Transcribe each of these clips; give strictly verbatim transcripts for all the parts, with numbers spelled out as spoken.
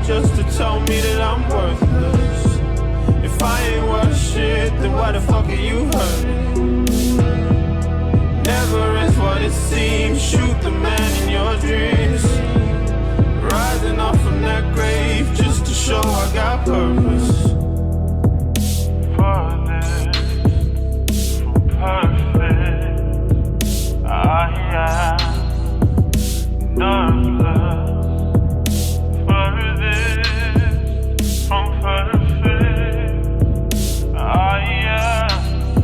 just to tell me that I'm worthless? If I ain't worth shit, then why the fuck are you hurting? Never is what it seems. Shoot the man in your dreams. Rising up from that grave just to show I got purpose. Furthest from perfect, I am nerveless. Furthest from perfect, I am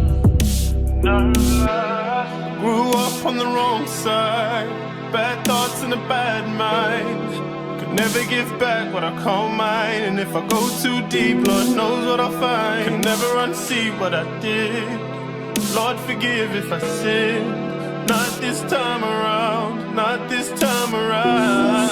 nerveless. Grew up on the wrong side, bad thoughts and a bad mind. Could never give back what I call mine. And if I go too deep, Lord knows what I'll find. Could never unsee what I did. Lord forgive if I sin. Not this time around, not this time around.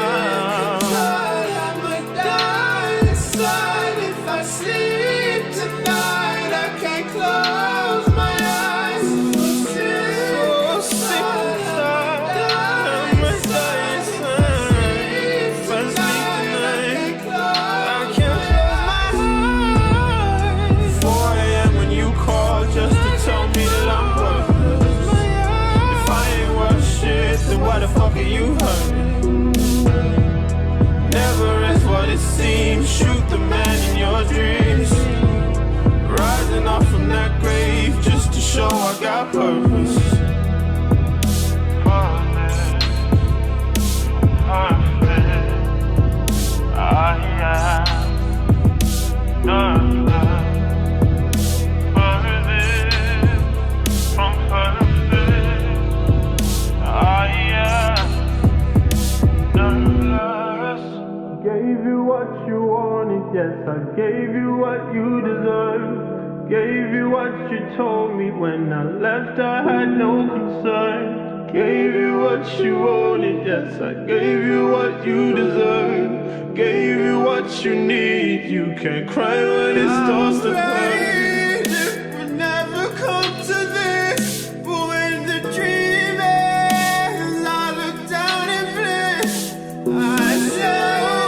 I might die inside if I sleep tonight. I can't close my eyes. So sick inside, I must die inside. If I sleep tonight, I can't close my eyes. four a m when you call just to tell me that I'm worthless. If I ain't worth shit, then why the fuck are you hurting? Never is what it seems. Shoot the man in your dreams. Rising up from that grave just to show I got purpose. Perfect, I am nerveless. Furthest from perfect, I am nerveless. Gave you what you wanted, yes, I gave you what you deserved. Gave you what you told me when I left, I had no concern. Gave you what you wanted, yes, I gave you what you deserve. Gave you what you need, you can't cry when it starts to hurt. It would never come to this, but when the dream ends, I look down in bliss. I say,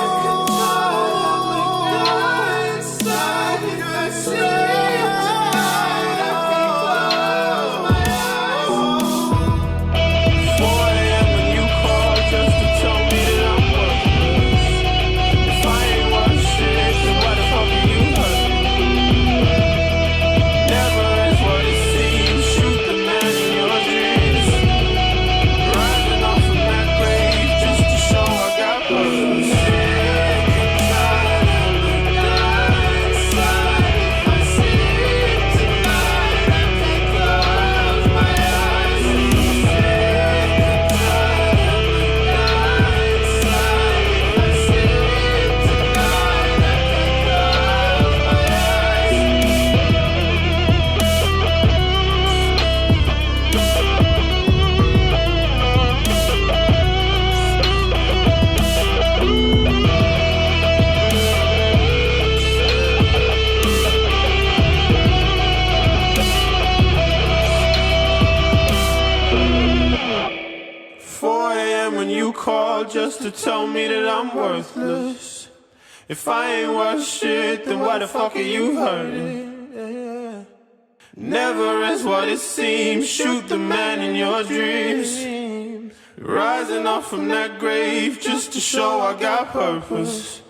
when you call just to tell me that I'm worthless. If I ain't worth shit, then why the fuck are you hurting? Never is what it seems. Shoot the man in your dreams. Rising up from that grave just to show I got purpose.